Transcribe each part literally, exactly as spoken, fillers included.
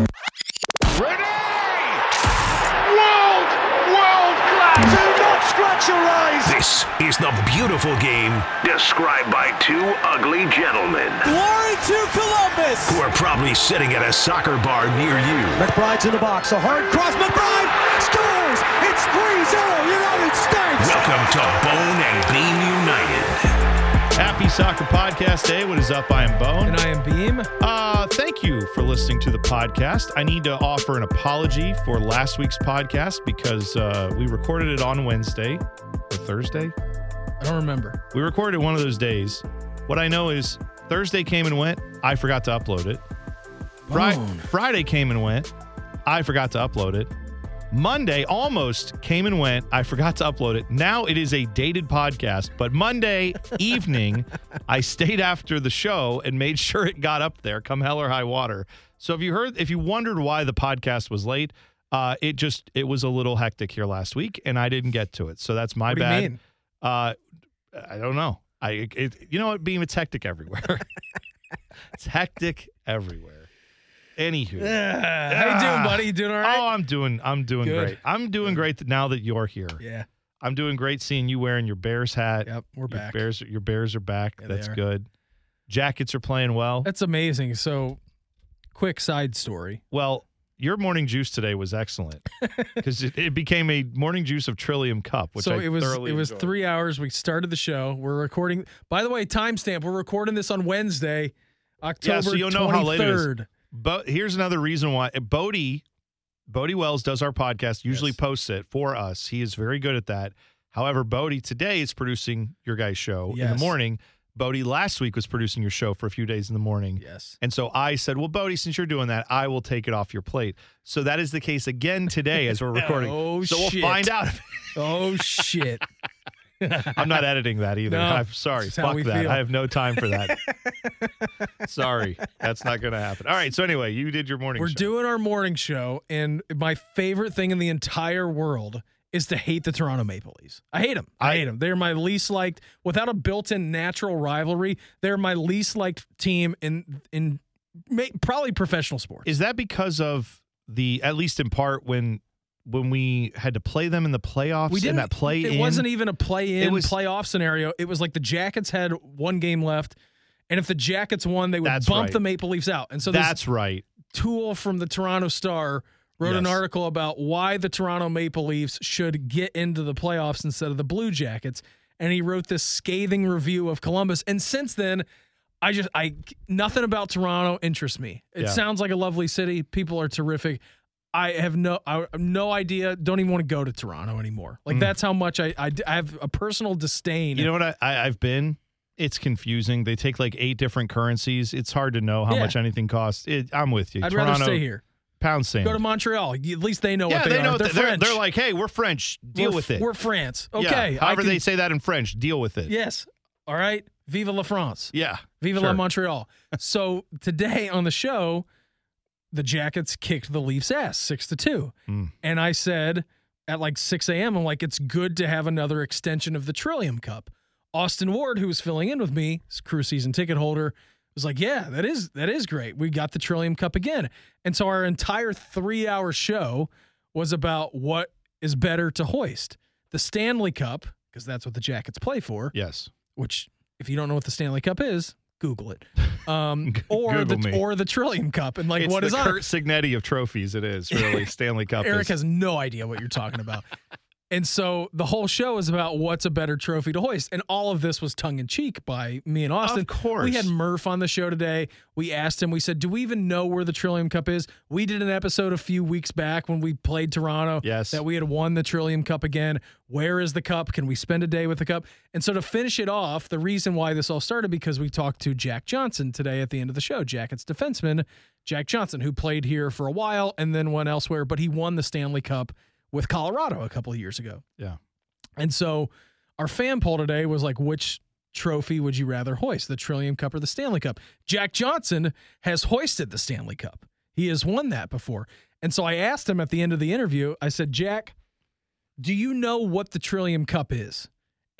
World, world class. Do not scratch your eyes. This is the beautiful game described by two ugly gentlemen. Glory to Columbus. Who are probably sitting at a soccer bar near you. McBride's in the box. A hard cross. McBride scores. It's three zero United States. Welcome to Bone and Beam United. Happy Soccer Podcast Day. What is up? I am Bone. And I am Beam. Uh, thank you for listening to the podcast. I need to offer an apology for last week's podcast because uh, we recorded it on Wednesday or Thursday. I don't remember. We recorded one of those days. What I know is Thursday came and went. I forgot to upload it. Fri- Friday came and went. I forgot to upload it. Monday almost came and went. I forgot to upload it. Now it is a dated podcast, but Monday evening, I stayed after the show and made sure it got up there, come hell or high water. So if you heard, if you wondered why the podcast was late, uh, it just, it was a little hectic here last week and I didn't get to it. So that's my what do bad. You mean? Uh, I don't know. I, it, you know what, Beam, it's hectic everywhere. It's hectic everywhere. Anywho, uh, how you doing, buddy? You doing all right? Oh, I'm doing. I'm doing Good. great. I'm doing great now that you're here. Yeah, I'm doing great seeing you wearing your Bears hat. Yep, we're your back. Bears, your Bears are back. Yeah, That's they are. good. Jackets are playing well. That's amazing. So, quick side story. Well, your morning juice today was excellent because it, it became a morning juice of Trillium Cup, which so I it was thoroughly it was enjoyed. three hours. We started the show. We're recording. By the way, timestamp. We're recording this on Wednesday, October Yeah, so you'll know how late it is. twenty-third. But here's another reason why Bodie, Bodie Wells does our podcast, usually Yes. posts it for us. He is very good at that. However, Bodie today is producing your guys' show in the Yes. morning. Bodie last week was producing your show for a few days in the morning. Yes. And so I said, well, Bodie, since you're doing that, I will take it off your plate. So that is the case again today as we're recording. Oh, so shit. we'll find out. Oh shit. I'm not editing that either. No, I'm sorry. that's how Fuck we that. feel. I have no time for that. Sorry. That's not going to happen. All right. So anyway, you did your morning We're show. doing our morning show, and my favorite thing in the entire world is to hate the Toronto Maple Leafs. I hate them. I, I- hate them. They're my least liked. Without a built-in natural rivalry, they're my least liked team in in ma- probably professional sports. Is that because of the, at least in part, when when we had to play them in the playoffs we and didn't. that play it in? wasn't even a play-in It was- playoff scenario. It was like the Jackets had one game left, and if the Jackets won, they would That's bump right. the Maple Leafs out. And so this That's right. Tool from the Toronto Star wrote an Yes. article about why the Toronto Maple Leafs should get into the playoffs instead of the Blue Jackets. And he wrote this scathing review of Columbus. And since then, I just, I, nothing about Toronto interests me. It Yeah. sounds like a lovely city. People are terrific. I have no, I have no idea. Don't even want to go to Toronto anymore. Like Mm. that's how much I, I, I have a personal disdain. You know what I, I, I've been? It's confusing. They take like eight different currencies. It's hard to know how Yeah. much anything costs. It, I'm with you. I'd Toronto, rather stay here. Pound sand. Go to Montreal. At least they know yeah, what they, they are. know. They're that they're, French. they're like, hey, we're French. Deal We're- with it. We're France. Yeah. Okay. I However can- they say that in French, deal with it. Yes. All right. Vive la France. Yeah. Vive sure. la Montreal. So today on the show, the Jackets kicked the Leafs' ass six to two. Mm. And I said at like six a.m., I'm like, it's good to have another extension of the Trillium Cup. Austin Ward, who was filling in with me, his crew season ticket holder, was like, yeah, that is that is great. We got the Trillium Cup again. And so our entire three-hour show was about what is better to hoist. The Stanley Cup, because that's what the Jackets play for, Yes. which if you don't know what the Stanley Cup is, Google it. Um, or Google the me. or the Trillium Cup. And like, it's what the is on Kurt it? Signetti of trophies. It is really Stanley Cup. Eric is. has no idea what you're talking about. And so the whole show is about what's a better trophy to hoist. And all of this was tongue in cheek by me and Austin. Of course. We had Murph on the show today. We asked him, we said, do we even know where the Trillium Cup is? We did an episode a few weeks back when we played Toronto. Yes. That we had won the Trillium Cup again. Where is the cup? Can we spend a day with the cup? And so to finish it off, the reason why this all started, because we talked to Jack Johnson today at the end of the show, Jackets defenseman, Jack Johnson, who played here for a while and then went elsewhere, but he won the Stanley Cup with Colorado a couple of years ago. Yeah. And so our fan poll today was like, which trophy would you rather hoist, the Trillium Cup or the Stanley Cup? Jack Johnson has hoisted the Stanley Cup. He has won that before. And so I asked him at the end of the interview, I said, Jack, do you know what the Trillium Cup is?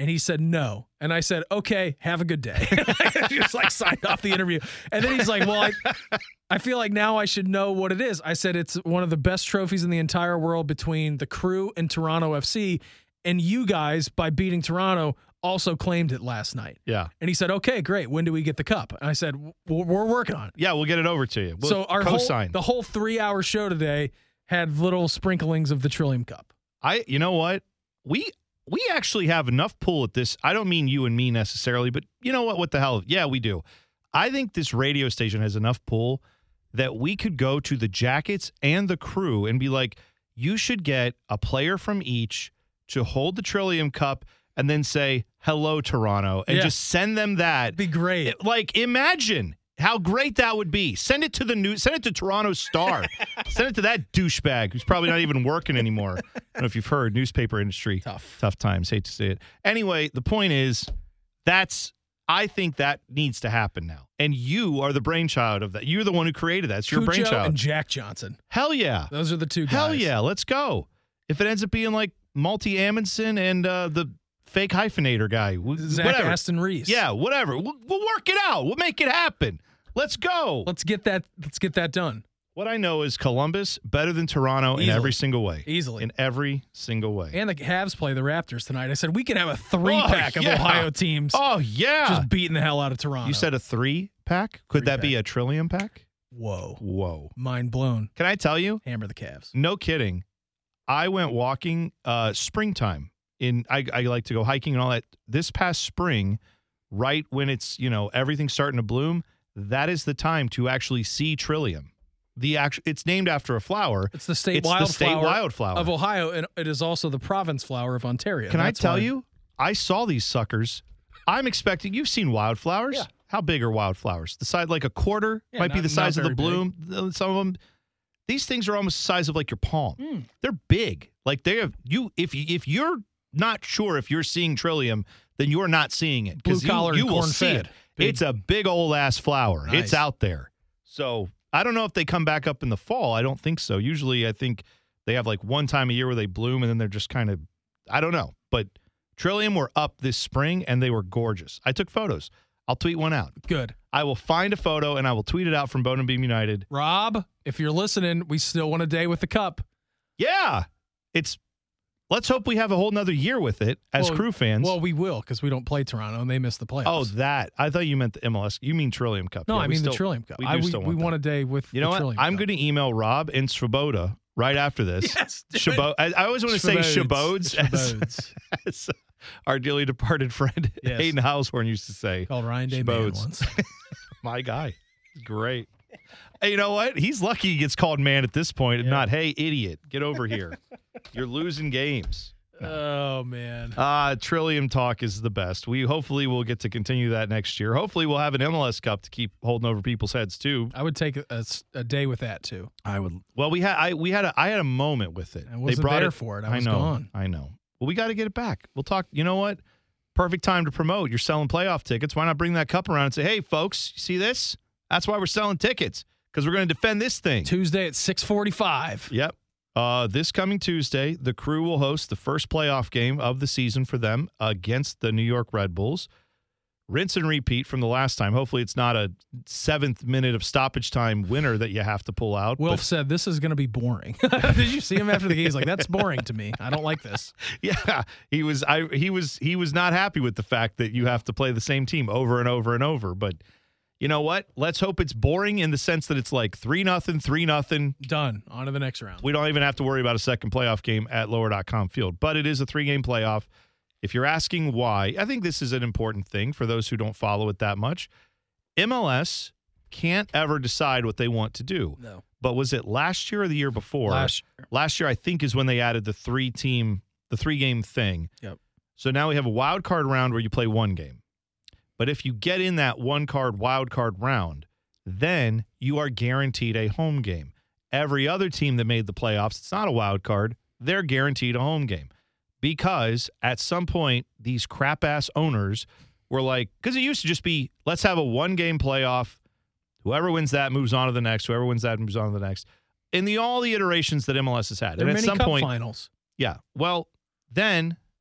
And he said, no. And I said, okay, have a good day. I just like signed off the interview. And then he's like, well, I, I feel like now I should know what it is. I said, it's one of the best trophies in the entire world between the Crew and Toronto F C. And you guys, by beating Toronto, also claimed it last night. Yeah. And he said, okay, great. When do we get the cup? And I said, we're, we're working on it. Yeah, we'll get it over to you. We'll so our whole, co-sign. the whole three-hour show today had little sprinklings of the Trillium Cup. I, you know what? We we actually have enough pull at this. I don't mean you and me necessarily, but you know what? What the hell? Yeah, we do. I think this radio station has enough pull that we could go to the Jackets and the Crew and be like, you should get a player from each to hold the Trillium Cup and then say, hello, Toronto, and yeah. just send them that. Be great. It, like, imagine how great that would be. Send it to the news. Send it to Toronto Star. Send it to that douchebag who's probably not even working anymore. I don't know if you've heard, newspaper industry. Tough. Tough times. Hate to say it. Anyway, the point is, that's, I think that needs to happen now. And you are the brainchild of that. You're the one who created that. It's your Cujo brainchild. and Jack Johnson. Hell yeah. Those are the two guys. Hell yeah. Let's go. If it ends up being like Malty Amundsen and uh, the fake hyphenator guy. Zach whatever. Aston Reese. Yeah, whatever. We'll, we'll work it out. We'll make it happen. Let's go. Let's get that let's get that done. What I know is Columbus better than Toronto Easily. in every single way. Easily. In every single way. And the Cavs play the Raptors tonight. I said we can have a three-pack oh, of yeah. Ohio teams Oh, yeah. just beating the hell out of Toronto. You said a three-pack? Could that Three-pack. be a trillium pack? Whoa. Whoa. Mind blown. Can I tell you? Hammer the Cavs. No kidding. I went walking uh, springtime. In I, I like to go hiking and all that. This past spring, right when it's, you know, everything's starting to bloom, that is the time to actually see trillium. The actual, it's named after a flower. It's the state It's the wildflower state wildflower of Ohio, and it is also the province flower of Ontario. Can I That's tell why- you? I saw these suckers. I'm expecting. You've seen wildflowers. Yeah. How big are wildflowers? The size, like a quarter, Yeah, might be not- the size not of the very bloom. Th- Some of them. These things are almost the size of like your palm. Mm. They're big. Like they have you. If you, if you're not sure if you're seeing trillium, then you're not seeing it Blue because collar you, you and will corn see fed. it. Big. It's a big old ass flower. Nice. It's out there. So I don't know if they come back up in the fall. I don't think so. Usually, I think they have like one time a year where they bloom and then they're just kind of. I don't know, but trillium were up this spring and they were gorgeous. I took photos. I'll tweet one out. Good. I will find a photo and I will tweet it out from Bone and Beam United. Rob, if you're listening, we still want a day with the cup. Yeah. It's let's hope we have a whole nother year with it as Well, Crew fans. Well, we will because we don't play Toronto and they missed the playoffs. oh, that. I thought you meant the M L S. You mean Trillium Cup. no, Yeah, I we mean still- the Trillium Cup. We, I, do we, still we want want that. a day with You the know what? Trillium I'm Cup. going to email Rob and Svoboda right after this. Yes, do it. Chabot. I, I always want to say Shabodes. Shabodes as, Shabodes. as our dearly departed friend Yes. Hayden Househorn used to say. Called Ryan Day Shabodes. once. My guy. Great. Hey, you know what? He's lucky he gets called man at this point and Yeah. not, hey, idiot, get over here. You're losing games. Oh, man. Uh, Trillium Talk is the best. We hopefully will get to continue that next year. Hopefully we'll have an M L S Cup to keep holding over people's heads too. I would take a, a s- a day with that, too. I would. Well, we had I we had a I had a moment with it. I wasn't there for it. I was know. gone. I know. Well, we got to get it back. We'll talk. You know what? Perfect time to promote. You're selling playoff tickets. Why not bring that cup around and say, "Hey, folks, you see this? That's why we're selling tickets because we're going to defend this thing." Tuesday at six forty-five. Yep. Uh, this coming Tuesday, the Crew will host the first playoff game of the season for them against the New York Red Bulls. Rinse and repeat from the last time. Hopefully it's not a seventh minute of stoppage time winner that you have to pull out. Wilf but- said, this is going to be boring. Did you see him after the game? He's like, that's boring to me. I don't like this. Yeah, he was I he was he was not happy with the fact that you have to play the same team over and over and over, but you know what? Let's hope it's boring in the sense that it's like three nothing, three nothing. Done. On to the next round. We don't even have to worry about a second playoff game at lower dot com field, but it is a three-game playoff. If you're asking why, I think this is an important thing for those who don't follow it that much. M L S can't ever decide what they want to do. No. But was it last year or the year before? Last year. Last year, I think, is when they added the three-team, the three-game thing. Yep. So now we have a wild card round where you play one game. But if you get in that one-card wild card round, then you are guaranteed a home game. Every other team that made the playoffs, it's not a wild card, they're guaranteed a home game. Because at some point, these crap-ass owners were like, because it used to just be, let's have a one-game playoff. Whoever wins that moves on to the next. Whoever wins that moves on to the next. In the all the iterations that M L S has had. There are and at many some cup point, finals. yeah. Well, then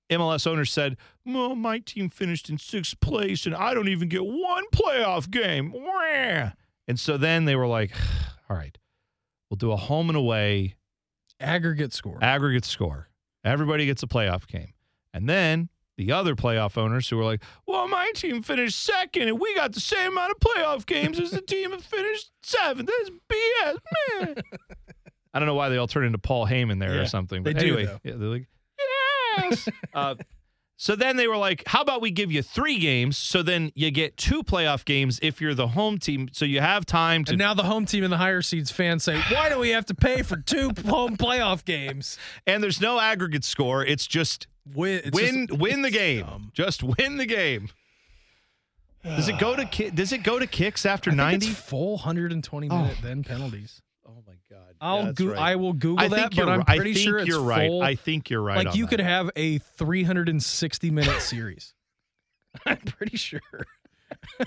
M L S owners said, well, my team finished in sixth place, and I don't even get one playoff game. Wah. And so then they were like, all right, we'll do a home and away aggregate score. Aggregate score. Everybody gets a playoff game. And then the other playoff owners who were like, well, my team finished second, and we got the same amount of playoff games as the team that finished seventh. That's B S, man. I don't know why they all turned into Paul Heyman there yeah, or something. But they anyway, do, yeah, they're like, yes. uh, so then they were like, how about we give you three games, so then you get two playoff games if you're the home team, so you have time to. And now the home team and the higher seeds fans say, why do we have to pay for two home playoff games? And there's no aggregate score. It's just win, it's win, just, win the game. Dumb. Just win the game. Does it go to ki- Does it go to kicks after ninety? It's full one hundred twenty minute oh. then penalties. Oh my God! I'll yeah, go- right. I will Google I that, think but I'm I pretty think sure it's you're right. full. I think you're right. Like on you that. could have a three hundred sixty minute series. I'm pretty sure. To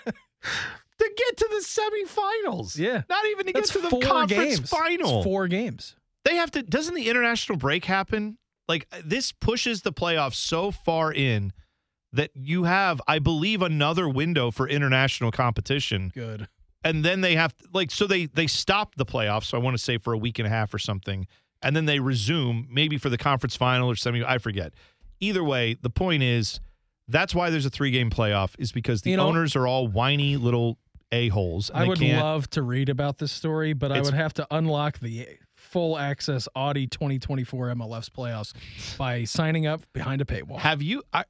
get to the semifinals. Yeah. Not even to That's get to the four conference games. final. It's four games. They have to. Doesn't the international break happen? Like this pushes the playoffs so far in that you have, I believe, another window for international competition. Good. And then they have like so they they stop the playoffs. So I want to say for a week and a half or something, and then they resume maybe for the conference final or something. I forget. Either way, the point is that's why there's a three game playoff is because the you know, owners are all whiny little a-holes. I would can't, love to read about this story, but I would have to unlock the full access Audi twenty twenty-four M L S playoffs by signing up behind a paywall. Have you I,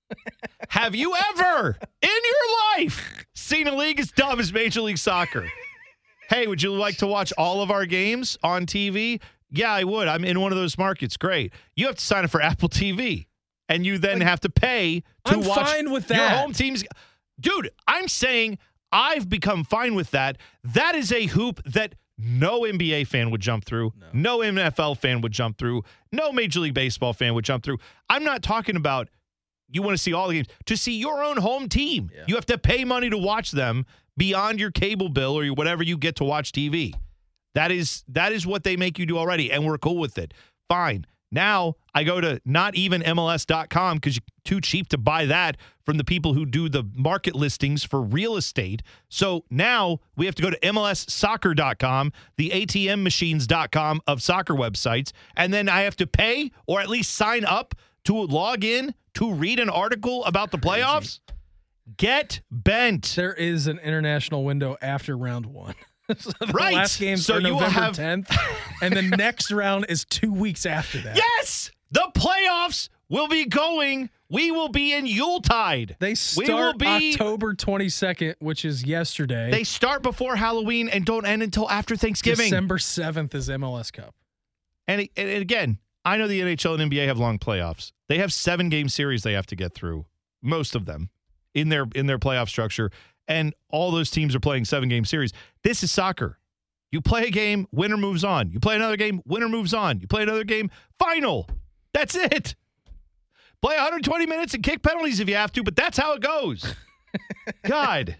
have you ever in your life seen a league as dumb as Major League Soccer? Hey, would you like to watch all of our games on T V? Yeah, I would. I'm in one of those markets. Great. You have to sign up for Apple T V, and you then like, have to pay to I'm watch fine with your that. home team's. Dude, I'm saying I've become fine with that. That is a hoop that no N B A fan would jump through. No. no N F L fan would jump through. No Major League Baseball fan would jump through. I'm not talking about you want to see all the games. To see your own home team, yeah. you have to pay money to watch them beyond your cable bill or whatever you get to watch T V. That is that is what they make you do already, and we're cool with it. Fine. Now I go to not even M L S dot com because you're too cheap to buy that from the people who do the market listings for real estate. So now we have to go to M L S soccer dot com, the A T M machines dot com of soccer websites, and then I have to pay or at least sign up to log in to read an article about the playoffs. Get bent. There is an international window after round one. So the right. last games so are you November have... tenth, and the next round is two weeks after that. Yes! The playoffs will be going. We will be in Yuletide. They start we will be... October twenty-second, which is yesterday. They start before Halloween and don't end until after Thanksgiving. December seventh is M L S Cup. And, and again, I know the N H L and N B A have long playoffs. They have seven-game series they have to get through, most of them, in their in their playoff structure. And all those teams are playing seven-game series. This is soccer. You play a game, winner moves on. You play another game, winner moves on. You play another game, final. That's it. Play one hundred twenty minutes and kick penalties if you have to, but that's how it goes. God.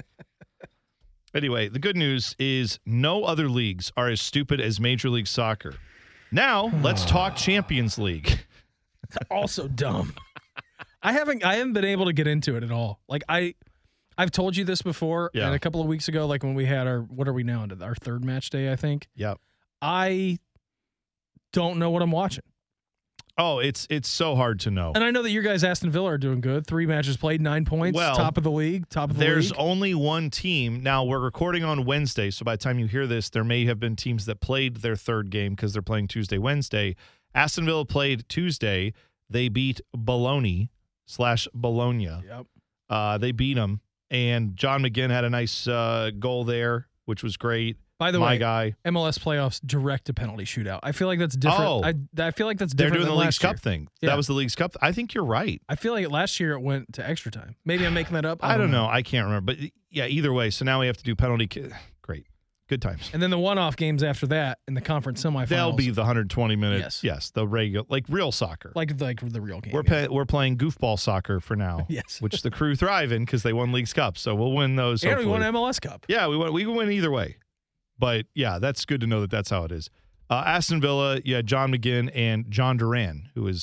Anyway, the good news is no other leagues are as stupid as Major League Soccer. Now, let's talk Champions League. Also dumb. I haven't I haven't been able to get into it at all. Like I I've told you this before, yeah. and a couple of weeks ago, like when we had our, what are we now into? Our third match day, I think. Yep. I don't know what I'm watching. Oh, it's it's so hard to know. And I know that your guys, Aston Villa, are doing good. Three matches played, nine points, well, top of the league, top of the there's league. There's only one team. Now, we're recording on Wednesday, so by the time you hear this, there may have been teams that played their third game because they're playing Tuesday, Wednesday. Aston Villa played Tuesday. They beat Bologna slash Bologna. Yep. Uh, they beat them. And John McGinn had a nice uh, goal there, which was great. By the My way, guy. M L S playoffs direct to penalty shootout. I feel like that's different. Oh, I, I feel like that's they're different doing than the Leagues last year. Cup thing. Yeah. That was the Leagues Cup. I think you're right. I feel like last year it went to extra time. Maybe I'm making that up. I, I don't know. know. I can't remember. But yeah, either way. So now we have to do penalty. Ki- Great. Good times. And then the one-off games after that in the conference semifinals. They'll be the one hundred twenty minutes. Yes. Yes, the regular, like real soccer. Like like the real game. We're yeah. pay, we're playing goofball soccer for now. Yes. Which the crew thrive in because they won Leagues Cup. So we'll win those. And hopefully. we won M L S Cup. Yeah, we won. We can win either way. But yeah, that's good to know that that's how it is. Uh, Aston Villa, yeah, John McGinn and John Duran, who is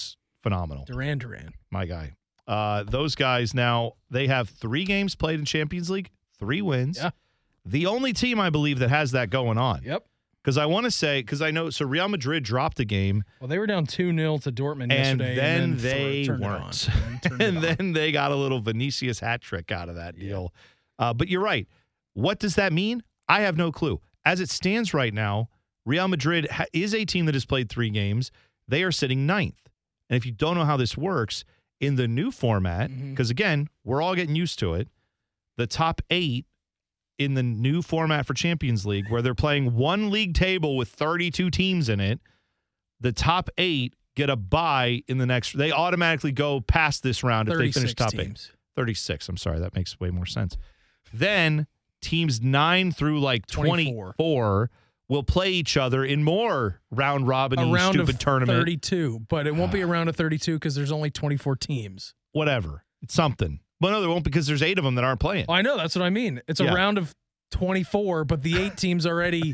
phenomenal. Duran Duran. My guy. Uh, those guys now, they have three games played in Champions League, three wins. Yeah. The only team, I believe, that has that going on. Yep. Because I want to say, because I know, so Real Madrid dropped a game. Well, they were down two nil to Dortmund and yesterday. Then and then they turned weren't. It on, and turned and it then on. they got a little Vinicius hat trick out of that Yeah. deal. Uh, but you're right. What does that mean? I have no clue. As it stands right now, Real Madrid ha- is a team that has played three games. They are sitting ninth. And if you don't know how this works, in the new format, because, Mhm. again, we're all getting used to it, the top eight in the new format for Champions League, where they're playing one league table with thirty-two teams in it, the top eight get a bye in the next. They automatically go past this round if they finish top teams. eight. thirty-six. I'm sorry. That makes way more sense. Then teams nine through like twenty-four. twenty-four will play each other in more round robin A round stupid of tournament. thirty-two, but it won't be a round of thirty-two because there's only twenty-four teams. Whatever. It's something. But no, there won't because there's eight of them that aren't playing. Oh, I know. That's what I mean. It's a Yeah. round of twenty-four, but the eight teams already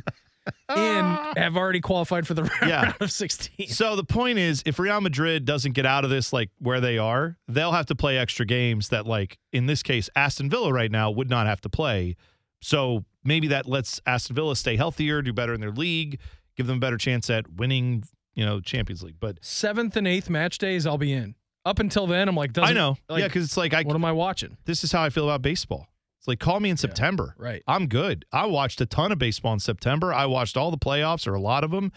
in have already qualified for the round Yeah. of sixteen. So the point is, if Real Madrid doesn't get out of this like where they are, they'll have to play extra games that, like, in this case, Aston Villa right now would not have to play. So maybe that lets Aston Villa stay healthier, do better in their league, give them a better chance at winning, you know, Champions League. But Seventh and eighth match days, I'll be in. Up until then, I'm like, doesn't, I know. like, yeah, because it's like I what am I watching? this is how I feel about baseball. It's like, call me in September. Right. I'm good. I watched a ton of baseball in September. I watched all the playoffs or a lot of them.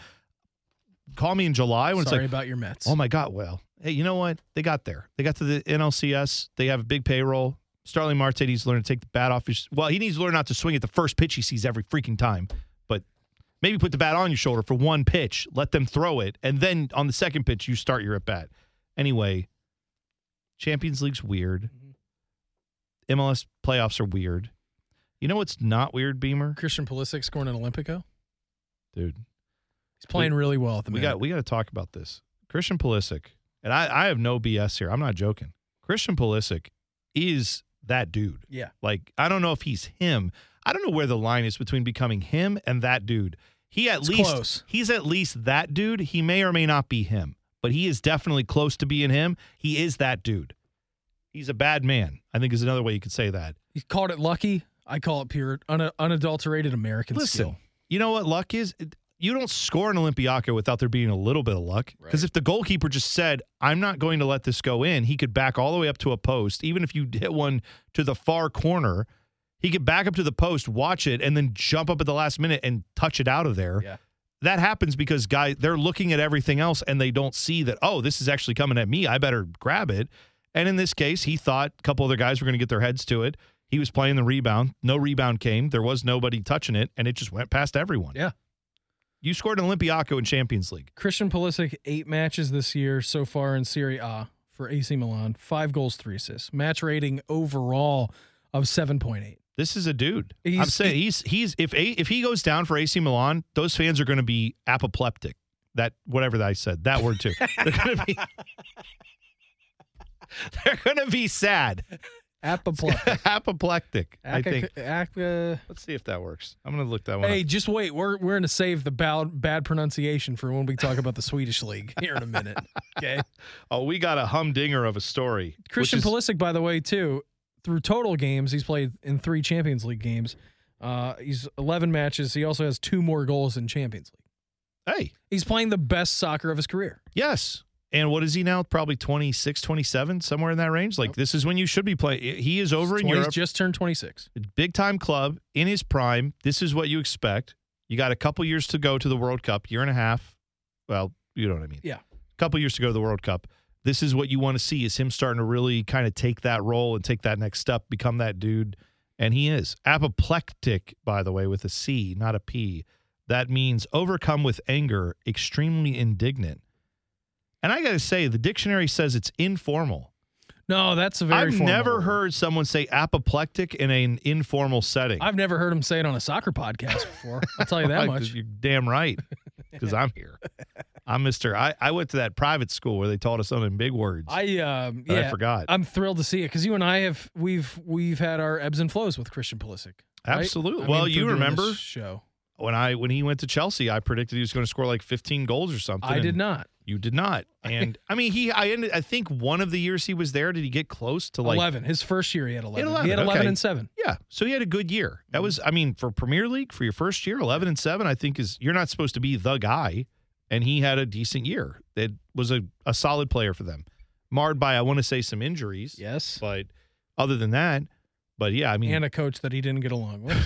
Call me in July when Sorry it's like, about your Mets. oh my God, well, hey, you know what? They got there. They got to the N L C S. They have a big payroll. Starling Marte needs to learn to take the bat off his. Well, he needs to learn not to swing at the first pitch he sees every freaking time. But maybe put the bat on your shoulder for one pitch, let them throw it, and then on the second pitch, you start your at bat. Anyway, Champions League's weird. M L S playoffs are weird. You know what's not weird, Beamer? Christian Pulisic scoring an Olympico. Dude. He's playing We- really well at the We minute. got we got to talk about this. Christian Pulisic, and I, I have no B S here. I'm not joking. Christian Pulisic is that dude. Yeah. Like, I don't know if he's him. I don't know where the line is between becoming him and that dude. He at It's least close. he's at least that dude. He may or may not be him, but he is definitely close to being him. He is that dude. He's a bad man, I think is another way you could say that. You called it lucky. I call it pure un- unadulterated American Listen, skill. you know what luck is? You don't score an Olympiaco without there being a little bit of luck. Because Right. if the goalkeeper just said, I'm not going to let this go in, he could back all the way up to a post. Even if you hit one to the far corner, he could back up to the post, watch it, and then jump up at the last minute and touch it out of there. Yeah. That happens because guys, they're looking at everything else and they don't see that, oh, this is actually coming at me. I better grab it. And in this case, he thought a couple other guys were going to get their heads to it. He was playing the rebound. No rebound came. There was nobody touching it, and it just went past everyone. Yeah. You scored an Olympiaco in Champions League. Christian Pulisic, eight matches this year so far in Serie A for A C Milan. Five goals, three assists. Match rating overall of seven point eight. This is a dude. I'm He's- saying he's he's if a, if he goes down for A C Milan, those fans are going to be apoplectic. That whatever that I said, that word too. They're going to be They're going to be sad. Apoplectic. Apoplectic. I think. Ac- uh, Let's see if that works. I'm going to look that one hey, up. just wait. We're we're going to save the bad, bad pronunciation for when we talk about the Swedish league here in a minute. Okay. Oh, we got a humdinger of a story. which Christian is- Pulisic, by the way, too, through total games, he's played in three Champions League games. Uh, he's eleven matches. He also has two more goals in Champions League. Hey, He's playing the best soccer of his career. yes. And what is he now? Probably twenty-six, twenty-seven, somewhere in that range. Like, this is when you should be playing. He is over in twenty Europe. He's just turned twenty-six. Big time club in his prime. This is what you expect. You got a couple years to go to the World Cup, year and a half. Well, you know what I mean. Yeah. A couple years to go to the World Cup. This is what you want to see is him starting to really kind of take that role and take that next step, become that dude. And he is. Apoplectic, by the way, with a C, not a P. That means overcome with anger, extremely indignant. And I got to say, the dictionary says it's informal. No, that's a very I've formal never word. heard someone say apoplectic in an informal setting. I've never heard him say it on a soccer podcast before. I'll tell you that much. You're damn right, because I'm here. I'm Mister I, I went to that private school where they taught us some in big words. I um that yeah, I forgot. I'm thrilled to see it because you and I have we've we've had our ebbs and flows with Christian Pulisic. right? Absolutely. I Well, mean, you through doing remember this show. when I when he went to Chelsea, I predicted he was going to score like fifteen goals or something. I did and not. You did not. And I mean, he, I ended, I think one of the years he was there, did he get close to like eleven? His first year, he had eleven. He had eleven, He had eleven okay. and seven. Yeah. So he had a good year. That was, I mean, for Premier League, for your first year, eleven and seven, I think is, you're not supposed to be the guy. And he had a decent year. It was a, a solid player for them. Marred by, I want to say, some injuries. Yes. But other than that, but yeah, I mean. And a coach that he didn't get along with.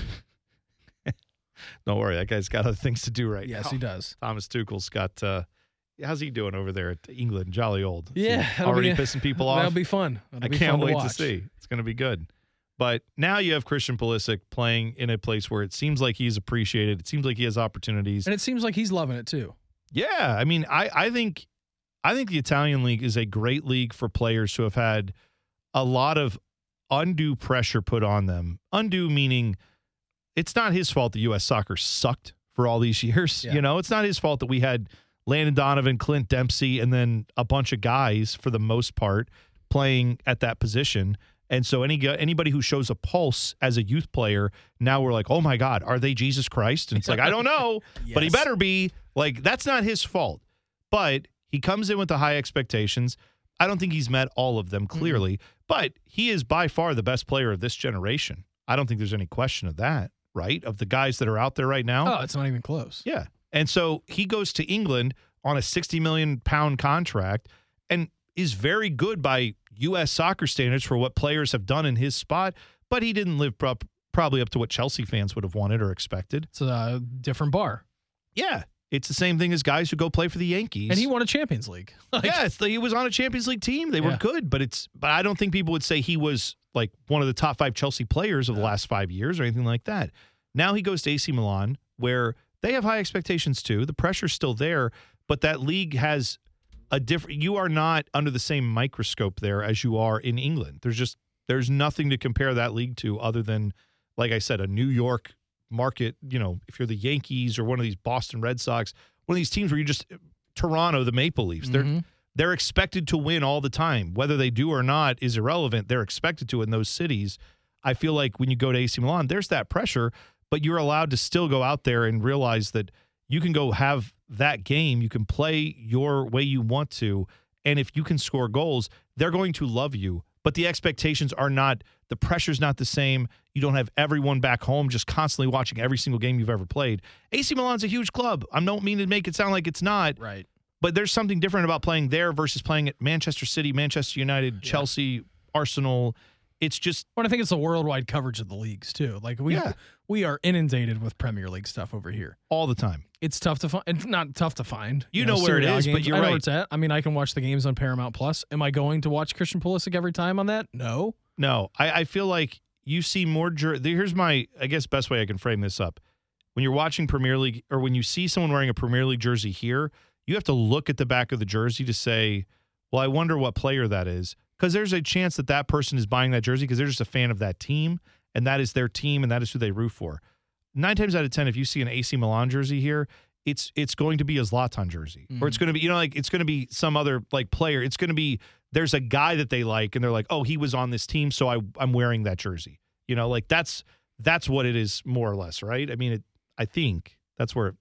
Don't worry. That guy's got other things to do right Yes, now. he does. Thomas Tuchel's got, uh, how's he doing over there at England? Jolly old. Is Yeah. he that'll already be- pissing people off. That'll be fun. That'll I be can't fun wait to, to, watch. see. It's going to be good. But now you have Christian Pulisic playing in a place where it seems like he's appreciated. It seems like he has opportunities. And it seems like he's loving it too. Yeah, I mean, I, I think I think the Italian league is a great league for players who have had a lot of undue pressure put on them. Undue meaning it's not his fault that U S soccer sucked for all these years. Yeah. You know, it's not his fault that we had Landon Donovan, Clint Dempsey, and then a bunch of guys for the most part playing at that position. And so any anybody who shows a pulse as a youth player, now we're like, oh my God, are they Jesus Christ? And it's like, I don't know, but he Yes. better be. Like, that's not his fault. But he comes in with the high expectations. I don't think he's met all of them clearly, mm-hmm. but he is by far the best player of this generation. I don't think there's any question of that, right? Of the guys that are out there right now. Oh, it's not even close. Yeah. And so he goes to England on a sixty million pound contract and is very good by U S soccer standards for what players have done in his spot, but he didn't live up, probably up to what Chelsea fans would have wanted or expected. It's a different bar. Yeah. It's the same thing as guys who go play for the Yankees. And he won a Champions League. Like, yeah, it's, he was on a Champions League team. They were Yeah. good, but it's but I don't think people would say he was like one of the top five Chelsea players of the last five years or anything like that. Now he goes to A C Milan, where they have high expectations too. The pressure's still there, but that league has a different. You are not under the same microscope there as you are in England. There's just there's nothing to compare that league to other than, like I said, a New York market. You know, if you're the Yankees or one of these Boston Red Sox, one of these teams where you just Toronto, the Maple Leafs, Mhm. they're they're expected to win all the time. Whether they do or not is irrelevant. They're expected to in those cities. I feel like when you go to A C Milan, there's that pressure, but you're allowed to still go out there and realize that you can go have that game. You can play your way you want to. And if you can score goals, they're going to love you. But the expectations are not, the pressure's not the same. You don't have everyone back home just constantly watching every single game you've ever played. A C Milan's a huge club. I don't mean to make it sound like it's not. Right. But there's something different about playing there versus playing at Manchester City, Manchester United, yeah. Chelsea, Arsenal. It's just. Well, I think it's the worldwide coverage of the leagues too. Like we yeah. we are inundated with Premier League stuff over here all the time. It's tough to find. It's not tough to find. You, you know, know where it is, games. but you're I know right. where it's at. I mean, I can watch the games on Paramount Plus. Am I going to watch Christian Pulisic every time on that? No. No. I, I feel like you see more. Jer- Here's my, I guess, best way I can frame this up. When you're watching Premier League, or when you see someone wearing a Premier League jersey here, you have to look at the back of the jersey to say, well, I wonder what player that is. Because there's a chance that that person is buying that jersey because they're just a fan of that team, and that is their team, and that is who they root for. Nine times out of ten, if you see an A C Milan jersey here, it's it's going to be a Zlatan jersey. Mm-hmm. Or it's going to be, you know, like it's going to be some other like player. It's going to be, there's a guy that they like, and they're like, oh, he was on this team, so I, I'm wearing that jersey. You know, like that's that's what it is more or less, right? I mean, it, I think that's where. It,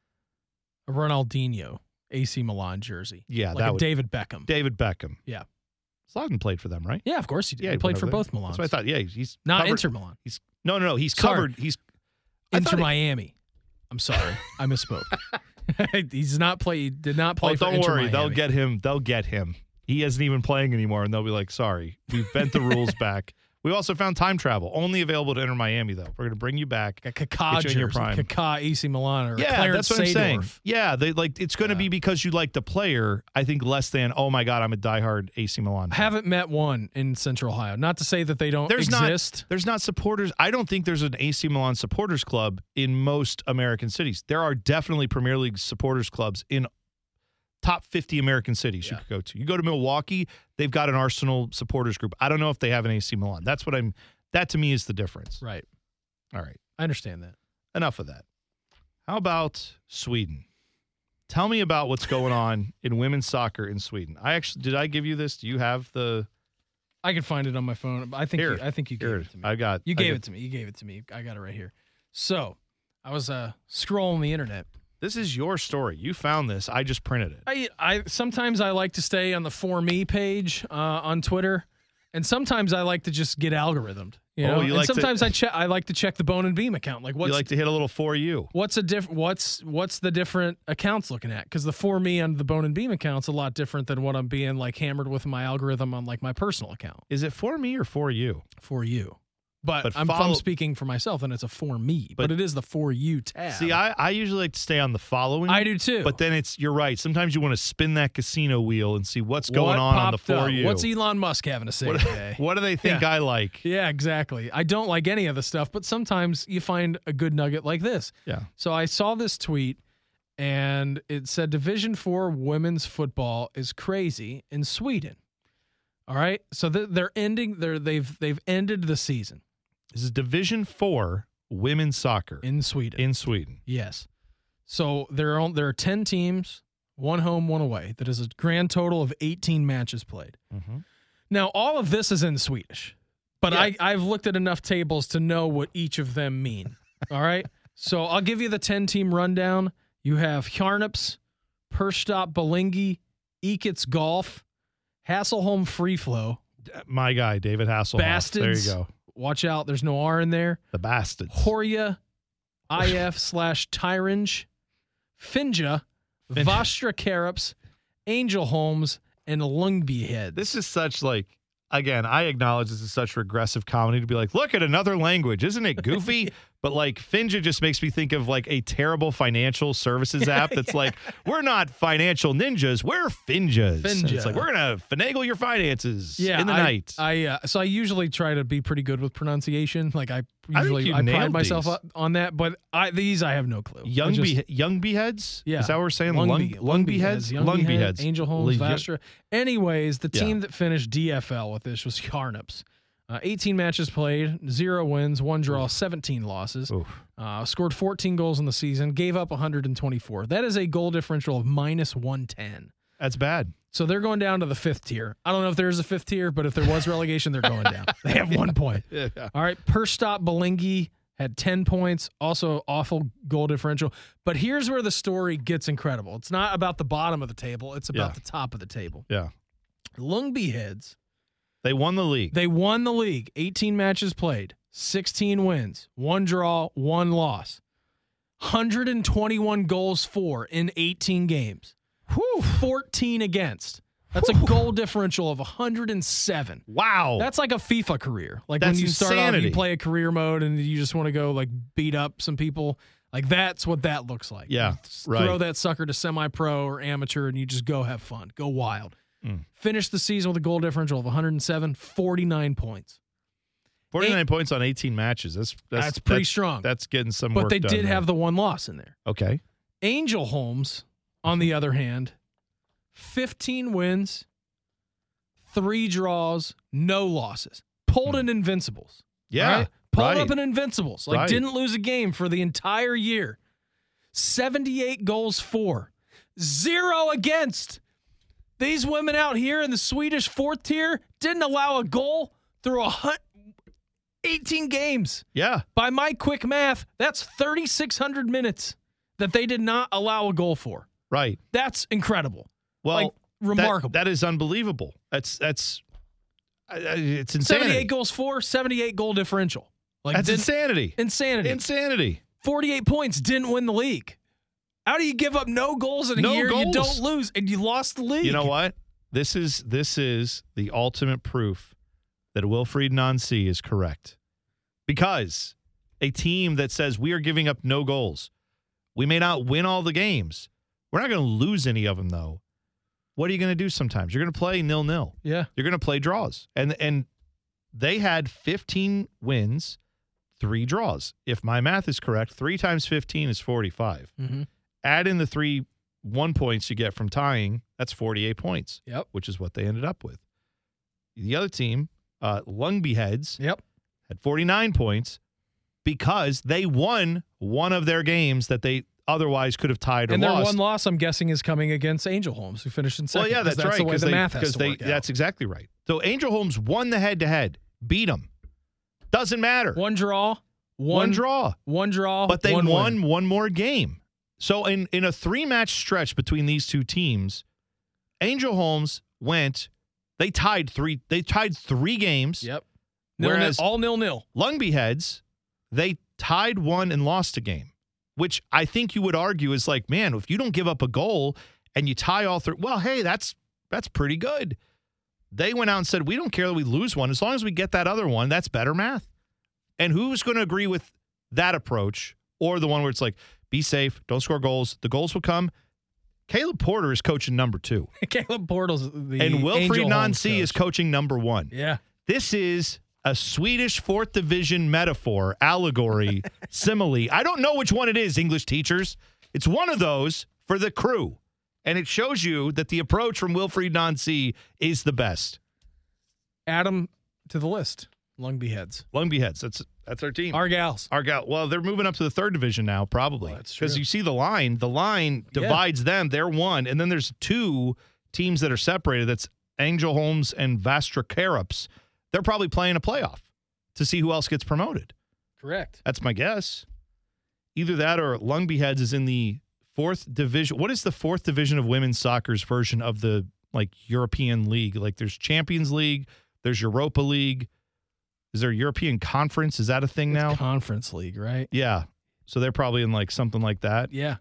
a Ronaldinho A C Milan jersey. Yeah, like that a would, David Beckham. David Beckham. Yeah. Zlatan played for them, right? Yeah, of course he did. Yeah, he, he played for there. both Milans. That's what I thought. Yeah, he's not covered, Inter Milan. He's no, no, no. He's Sorry. covered. He's Inter he, Miami. I'm sorry, I misspoke. He's not play. He did not play oh, for don't Inter worry, Miami. they'll get him. They'll get him. He isn't even playing anymore, and they'll be like, "Sorry, we've bent the rules back." We also found time travel, only available to Inter Miami, though. We're going to bring you back. A Kaká get you in your jersey, prime. Kaká A C Milan, or Yeah, Clarence that's what I'm saying. Seedorf. Yeah, they like it's going to Yeah. be because you like the player. I think less than, oh my God, I'm a diehard A C Milan fan. Haven't met one in Central Ohio. Not to say that they don't There's exist. not there's not supporters. I don't think there's an A C Milan supporters club in most American cities. There are definitely Premier League supporters clubs in top fifty American cities Yeah. you could go to. You go to Milwaukee, they've got an Arsenal supporters group. I don't know if they have an A C Milan. That's what I'm that to me is the difference. Right. All right. I understand that. Enough of that. How about Sweden? Tell me about what's going on in women's soccer in Sweden. I actually did I give you this? Do you have the I can find it on my phone. I think Here. you, I think you gave Here, it to me. I got You I gave got- it to me. You gave it to me. I got it right here. So I was uh, scrolling the internet. This is your story. You found this. I just printed it. I, I sometimes I like to stay on the For Me page uh, on Twitter, and sometimes I like to just get algorithmed. You know, Oh, you and like to- sometimes I check. I like to check the Bone and Beam account. Like, what's You like to hit a little for you. what's a diff? What's what's the different accounts looking at? Because the For Me on the Bone and Beam account's a lot different than what I'm being like hammered with my algorithm on like my personal account. Is it for me or for you? For you, but, But I'm, if follow- I'm speaking for myself, then it's a For Me. But, But- it is the For You tab. See, I, I usually like to stay on the following. I do too. But then it's, you're right. Sometimes you want to spin that casino wheel and see what's going What on on the popped for up? you. What's Elon Musk having to say what, today? what do they think Yeah. I like? Yeah, exactly. I don't like any of the stuff, but sometimes you find a good nugget like this. Yeah. So I saw this tweet, and it said Division Four women's football is crazy in Sweden. All right, so th- they're ending. They're they've they've ended the season This is Division Four women's soccer in Sweden. in Sweden. Yes. So there are there are ten teams, one home, one away. That is a grand total of eighteen matches played. Mm-hmm. Now, all of this is in Swedish, but Yeah. I, I've looked at enough tables to know what each of them mean. All right? So I'll give you the ten-team rundown. You have Hjarnups, Perstop Balingi, Ekits Golf, Hasselholm Free Flow, My guy, David Hasselhoff. Bastards. There you go. Watch out, there's no R in there. The Bastards. Horia, I F slash Tyrange, Finja, Finja. Vostra Karups, Angel Holmes, and Lungby Heads. This is such like, again, I acknowledge this is such regressive comedy to be like, look at another language. Isn't it goofy? But like Finja just makes me think of like a terrible financial services app that's like, we're not financial ninjas, we're Finjas. And Finja. it's like, we're going to finagle your finances yeah, in the I, night. I uh, so I usually try to be pretty good with pronunciation. Like I I think usually you I, pride nailed myself these. up on that, but I these I have no clue. I Young just- bee, young beeheads? Yeah. Is that what we're saying? Lungby, Lung, Lungby heads? Young Lungby Behead, heads. Angel Holmes, Le- Vastra. Anyways, the Yeah. team that finished D F L with this was Hjarnups. Uh, eighteen matches played, zero wins, one draw, seventeen losses. Oof. Uh, scored fourteen goals in the season, gave up one hundred twenty-four. That is a goal differential of minus one ten. That's bad. So they're going down to the fifth tier. I don't know if there is a fifth tier, but if there was relegation, they're going down. They have one point. Yeah. All right. Perstop Balingi had ten points, also awful goal differential. But here's where the story gets incredible. It's not about the bottom of the table, it's about Yeah. the top of the table. Yeah. Lungby Heads, They won the league. they won the league, eighteen matches played, sixteen wins, one draw, one loss. one hundred twenty-one goals for in eighteen games. Whew, fourteen against. That's a goal differential of one hundred seven. wow. That's like a FIFA career. Like That's when you start off, insanity. you play a career mode and you just want to go like beat up some people. Like that's what that looks like. Yeah, You s- right. Throw that sucker to semi-pro or amateur and you just go have fun. Go wild. Mm. Finish the season with a goal differential of one hundred seven, forty-nine points. forty-nine points on eighteen matches. That's that's, That's pretty strong. That's getting some But work they done did there. have the one loss in there. Okay. Angel Holmes, on the other hand, fifteen wins, three draws, no losses. Pulled in Invincibles. Yeah. All right? Pulled right. up in Invincibles. Like Right. didn't lose a game for the entire year. seventy-eight goals for, zero against. These women out here in the Swedish fourth tier didn't allow a goal through a hun- eighteen games. Yeah. By my quick math, that's thirty-six hundred minutes that they did not allow a goal for. Right. That's incredible. Well, Like, that- remarkable. that is unbelievable. That's that's uh, it's insanity. seventy-eight goals for, seventy-eight goal differential. Like That's didn't- insanity. insanity. Insanity. forty-eight points, didn't win the league. How do you give up no goals in a No year? You goals. don't lose, and you lost the league. You know what? This is this is the ultimate proof that Wilfried Nancy is correct. Because a team that says we are giving up no goals, we may not win all the games. We're not going to lose any of them, though. What are you going to do sometimes? You're going to play nil-nil. Yeah. You're going to play draws. And and they had fifteen wins, three draws. If my math is correct, three times fifteen is forty-five. Mm-hmm. Add in the three one points you get from tying, that's forty-eight points. Yep. Which is what they ended up with. The other team, uh, Lungby Heads, Yep. had forty-nine points because they won one of their games that they otherwise could have tied or And their lost. one loss, I'm guessing, is coming against Angel Holmes, who finished in second. well, yeah, 'cause that's, right. the way the they, math has because to they, work out. That's exactly right. So Angel Holmes won the head-to-head, beat them. Doesn't matter. One draw, one, One draw. one draw, But they one won win. one more game. So in, in a three-match stretch between these two teams, Angel Holmes went, they tied three, they tied three games. Yep. Nil, Whereas nil, all nil-nil. Lungby Heads, they tied one and lost a game, which I think you would argue is like, man, if you don't give up a goal and you tie all three, well, hey, that's that's pretty good. They went out and said, we don't care that we lose one. As long as we get that other one, that's better math. And who's going to agree with that approach or the one where it's like, be safe, don't score goals. The goals will come. Caleb Porter is coaching number two. Caleb Porter's the And Wilfried Angel Holmes Nancy is coach. coaching number one. Yeah. This is a Swedish fourth division metaphor, allegory, simile. I don't know which one it is, English teachers. It's one of those for the crew. And it shows you that the approach from Wilfried Nancy is the best. Add them to the list. Lungby Heads. Lungby Heads, that's that's our team. Our gals. Our gal. Well, they're moving up to the third division now, probably. Well, that's true. Because you see the line. The line divides Yeah. them. They're one. And then there's two teams that are separated. That's Angel Holmes and Vastra Karups. They're probably playing a playoff to see who else gets promoted. Correct. That's my guess. Either that or Lungby Heads is in the fourth division. What is the fourth division of women's soccer's version of the like European League? Like there's Champions League, there's Europa League. Is there a European Conference? Is that a thing It's now? Conference League, right? Yeah. So they're probably in like something like that. Yeah.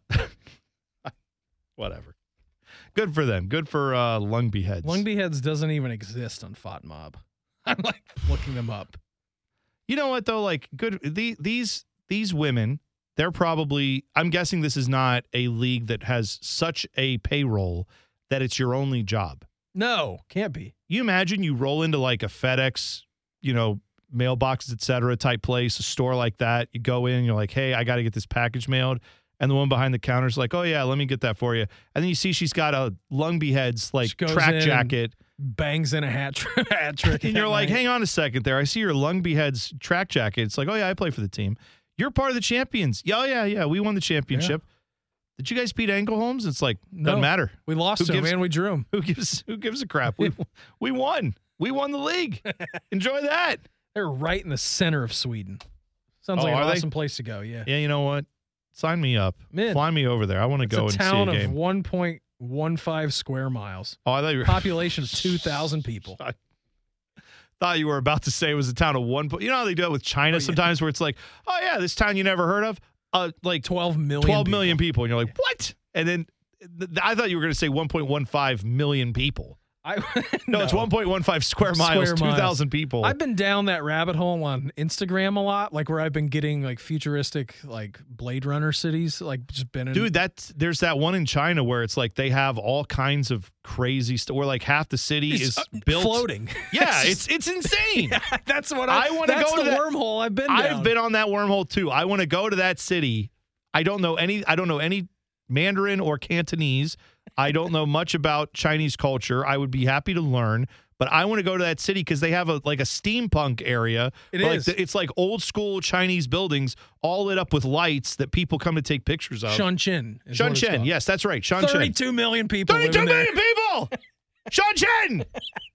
Whatever. Good for them. Good for uh, Lungby Heads. Lungby Heads doesn't even exist on FOTMob. I'm like looking them up. You know what though? Like good. The, these these women, they're probably. I'm guessing this is not a league that has such a payroll that it's your only job. No, can't be. You imagine you roll into like a FedEx, you know, mailboxes, et cetera, type place, a store like that. You go in, you're like, hey, I got to get this package mailed. And the one behind the counter is like, oh, yeah, let me get that for you. And then you see she's got a Lungby Heads, like, She goes track in, jacket. Bangs in a hat, tri- hat trick. And you're that like, night. hang on a second there. I see your Lungby Heads track jacket. It's like, oh, yeah, I play for the team. You're part of the champions. Yeah, oh, yeah, yeah. We won the championship. Yeah. Did you guys beat Angel Holmes? It's like, No. doesn't matter. We lost Who to him, gives- and we drew him. Who gives who gives a crap? We we won. We won the league. Enjoy that. They're right in the center of Sweden. Sounds Oh, like an are they? awesome place to go. Yeah. Yeah, you know what? Sign me up. Man, Fly me over there. I want to It's go a and town see a of game. one point one five square miles. Oh, I thought you were Population of two thousand people. I thought you were about to say it was a town of one. Po- you know how they do it with China Oh, yeah. sometimes, where it's like, oh yeah, this town you never heard of, uh, like twelve million. twelve million people. people, and you're like, what? And then th- I thought you were going to say one point one five million people. I, No, it's one point one five square miles, Square two miles. thousand people. I've been down that rabbit hole on Instagram a lot, like where I've been getting like futuristic, like Blade Runner cities, like just been in. Dude, that's there's that one in China where it's like they have all kinds of crazy stuff. Where like half the city It's, is uh, built floating. Yeah, it's it's insane. Yeah, that's what I, I wanna that's go to the that- wormhole I've been down. I've been on that wormhole too. I want to go to that city. I don't know any. I don't know any Mandarin or Cantonese. I don't know much about Chinese culture. I would be happy to learn, but I want to go to that city because they have a like a steampunk area. It where, is. Like, it's like old school Chinese buildings, all lit up with lights that people come to take pictures of. Shunqin. is what it's Shunchen, called. yes, that's right. Shunchen. thirty-two million people. thirty-two living there. million people. Shunchen,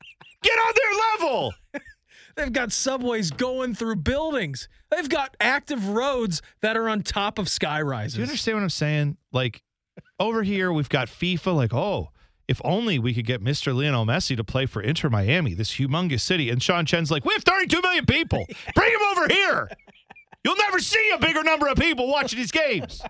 get on their level. They've got subways going through buildings. They've got active roads that are on top of sky rises. Do you understand what I'm saying? Like, over here, we've got FIFA. Like, oh, if only we could get Mister Lionel Messi to play for Inter Miami, this humongous city. And Sean Chen's like, we have thirty-two million people. Bring him over here. You'll never see a bigger number of people watching these games.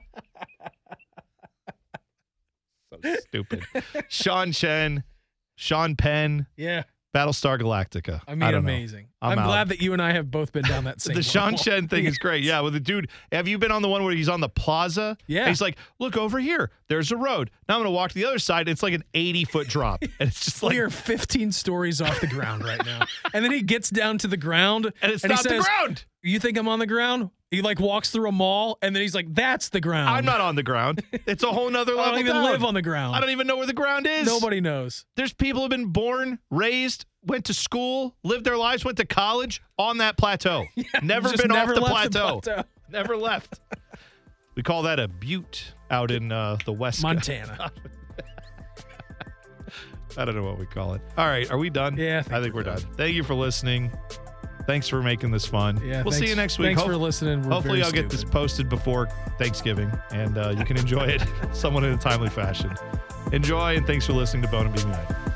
So stupid. Sean Chen, Sean Penn, Yeah. Battlestar Galactica. I mean, don't know. amazing. I'm I'm, out. glad that you and I have both been down that same The Sean wormhole. Chen thing is great. Yeah, with the dude. Have you been on the one where he's on the plaza? Yeah. And he's like, look over here. There's a road. Now I'm going to walk to the other side. It's like an eighty foot drop. And it's just like, We are fifteen stories off the ground right now. And then he gets down to the ground. and it's he not the says, ground. You think I'm on the ground? He like walks through a mall and then he's like, that's the ground. I'm not on the ground. It's a whole nother I level don't even down. live on the ground. I don't even know where the ground is. Nobody knows. There's people who have been born, raised, went to school, lived their lives, went to college on that plateau. never Just been never off the left the plateau. plateau. Never left. We call that a butte out in uh, the West. Montana. I don't know what we call it. All right, are we done? Yeah, I think I think we're done. Thank you for listening. Thanks for making this fun. Yeah, we'll thanks, see you next week. Thanks Hope- for listening. We're hopefully, very I'll get this stupid. posted before Thanksgiving, and uh, you can enjoy it somewhat in a timely fashion. Enjoy, and thanks for listening to Bone and Beam United.